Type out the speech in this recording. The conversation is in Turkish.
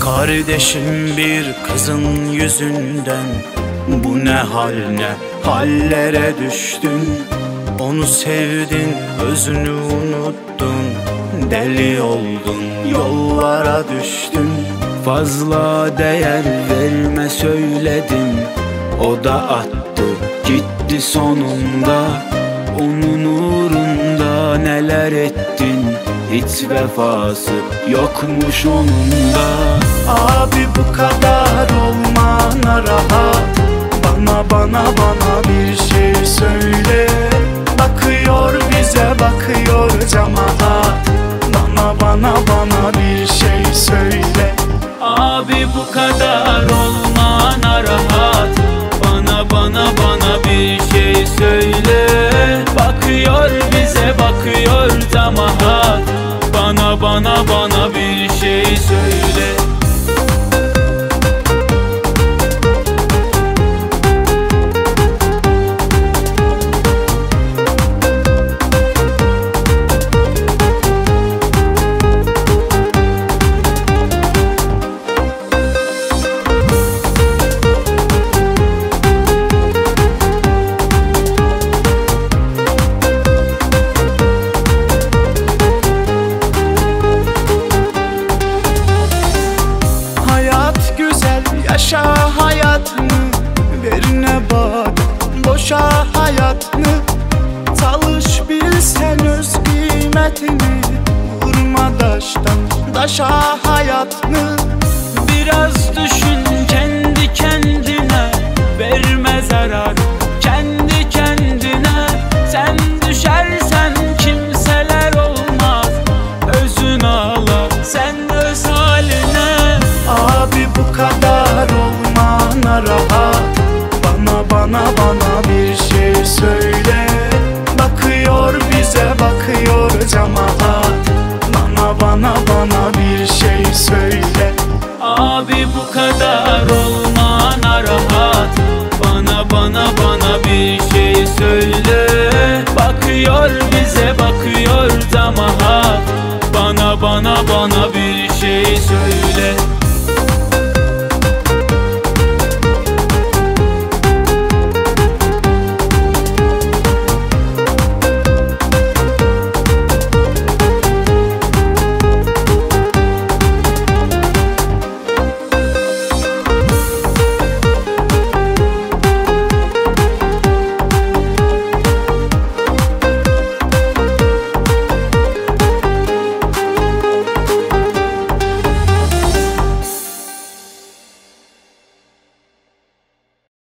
Kardeşim bir kızın yüzünden bu ne hal ne hallere düştün. Onu sevdin, özünü unuttun, deli oldun, yollara düştün. Fazla değer verme söyledim, o da attı gitti sonunda. Onun uğrunda neler ettin, hiç vefası yokmuş onunda. Abi bu kadar olmana rahat, bana bir şey söyle. Bakıyor bize bakıyor cemaat, bana bir şey söyle. Abi bu kadar olmana rahat, bana bir şey söyle. Bakıyor bize bakıyor cemaat, bana bir şey söyle. Yaşa hayatını, verine bak boşa hayatını. Çalış bilsen öz kıymetini, vurma daştan daşa hayatını. Biraz düşün kendi kendine, verme zarar kendi kendine. Sen düşersen kimseler olmaz, özün ağla sen öz haline. Abi bu kadar olmana rahat, bana